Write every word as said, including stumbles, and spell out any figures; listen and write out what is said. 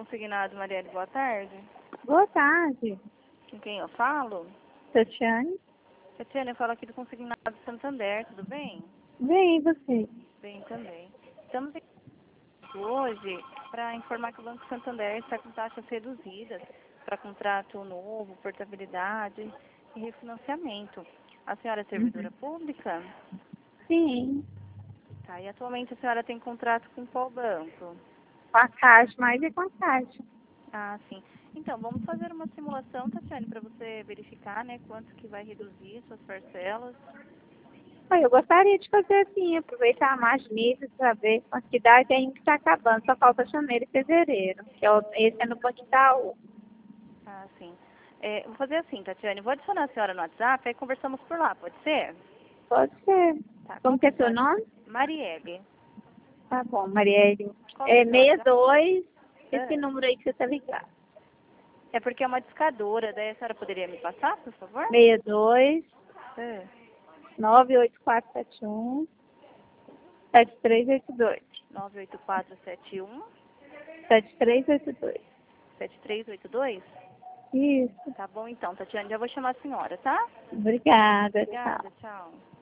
Consignado, Marielle, boa tarde. Boa tarde, Com quem eu falo? Tatiane. Tatiana, eu falo aqui do Consignado Santander, tudo bem? Bem, e você? Bem também. Estamos aqui hoje para informar que o Banco Santander está com taxas reduzidas para contrato novo, portabilidade e refinanciamento. A senhora é servidora Uhum. pública? Sim, Tá, e atualmente a senhora tem contrato com qual banco? com a Caixa, mais é com a Caixa. Ah, sim. Então, vamos fazer uma simulação, Tatiane, para você verificar, né, quanto que vai reduzir suas parcelas. Olha, eu gostaria de fazer assim, aproveitar mais meses para ver com a cidade ainda que está acabando, só falta janeiro e fevereiro, que é o, esse é no Banco Itaú. Ah, sim. É, vou fazer assim, Tatiane, vou adicionar a senhora no WhatsApp, aí conversamos por lá, pode ser? Pode ser. Tá, qual Como que que é é a seu senhora? nome? Marielle. Tá bom, Marielle. Qual que é É o seu WhatsApp? sessenta e dois, esse Ah, número aí que você está ligado. é porque é uma discadora, daí a senhora poderia me passar, por favor? sessenta e dois, Ah, nove oito quatro sete um, sete três oito dois. nove oito quatro sete um, sete três oito dois. sete três oito dois? Isso. Tá bom então, Tatiane, já vou chamar a senhora, tá? Obrigada, tchau. Obrigada, tchau.